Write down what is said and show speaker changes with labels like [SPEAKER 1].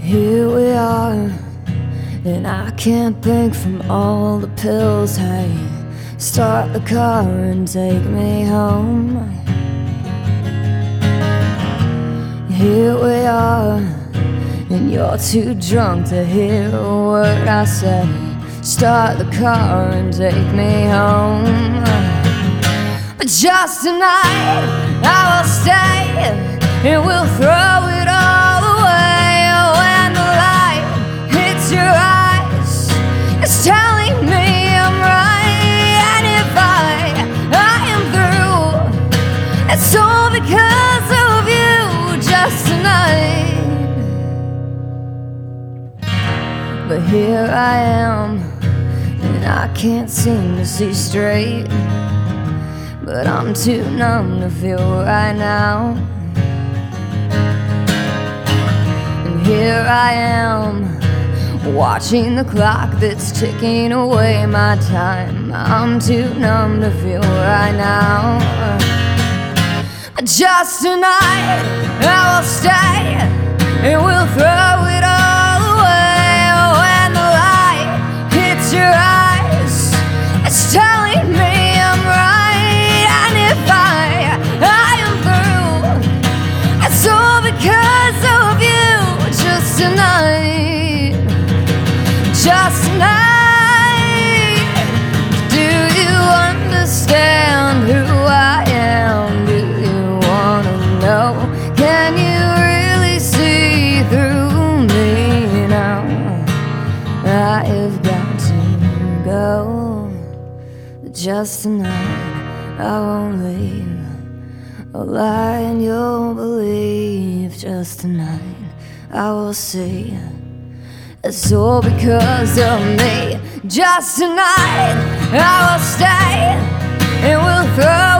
[SPEAKER 1] Here we are, and I can't think from all the pills. Hey, start the car and take me home. Here we are, and you're too drunk to hear a word I say. Start the car and take me home. But just tonight I will stay, and we'll throw it all away. When the light hits your eyes, it's telling me I'm right. And if I am through, it's all because of you. Just tonight. But here I am, and I can't seem to see straight. But I'm too numb to feel right now. And here I am, watching the clock that's ticking away my time. I'm too numb to feel right now. Just tonight I will stay, and we'll throw it all away. When the light hits your eyes, it's telling me I'm right. And if I am through, it's all because of you. Just tonight, just tonight. Do you understand who I am? Do you wanna know? Can you really see through me now? I have got to go. Just tonight I won't leave a lie in your belief. Just tonight I will see it's all because of me. Just tonight I will stay, and we'll throw